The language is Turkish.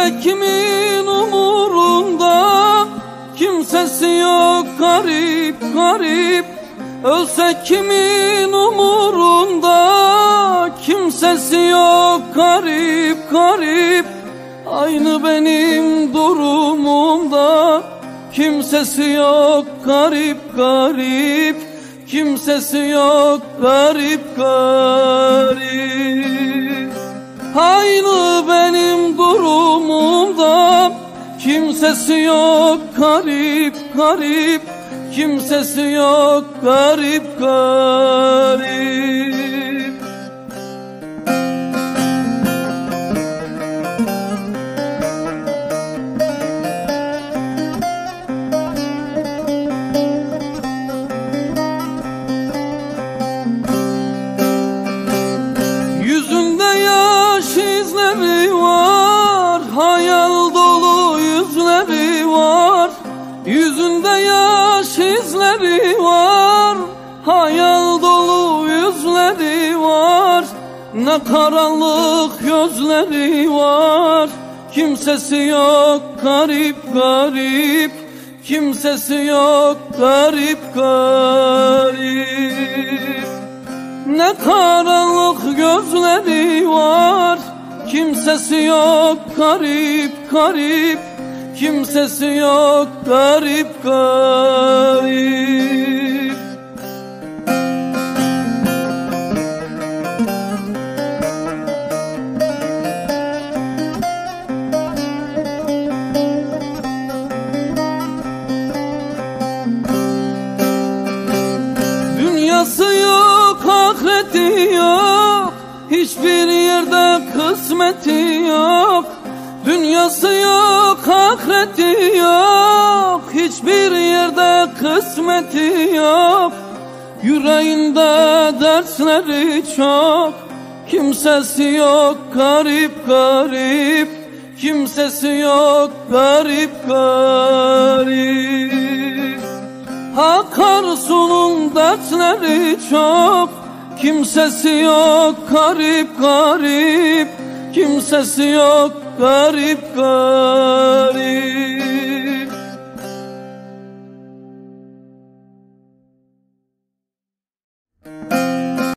Ölse kimin umurunda, kimsesi yok garip garip. Ölse kimin umurunda, kimsesi yok garip garip. Aynı benim durumumda, kimsesi yok garip garip. Kimsesi yok garip garip. Aynı benim durumumda, kimsesi yok garip garip. Kimsesi yok garip garip. Yüzünde yaş izleri var, hayal dolu yüzleri var. Yüzünde yaş izleri var, hayal dolu yüzleri var. Ne karanlık gözleri var. Kimsesi yok garip garip. Kimsesi yok garip garip. Ne karanlık gözleri var. Kimsesi yok garip garip. Kimsesi yok garip garip. Dünyası yok, ahireti yok, hiçbir yerde kısmeti yok. Dünyası yok, ahireti yok, hiçbir yerde kısmeti yok. Yüreğinde dersleri çok, kimsesi yok garip garip. Kimsesi yok garip garip. Akarsu'nun dertleri çok, kimsesi yok garip garip. Kimsesi yok garip garip.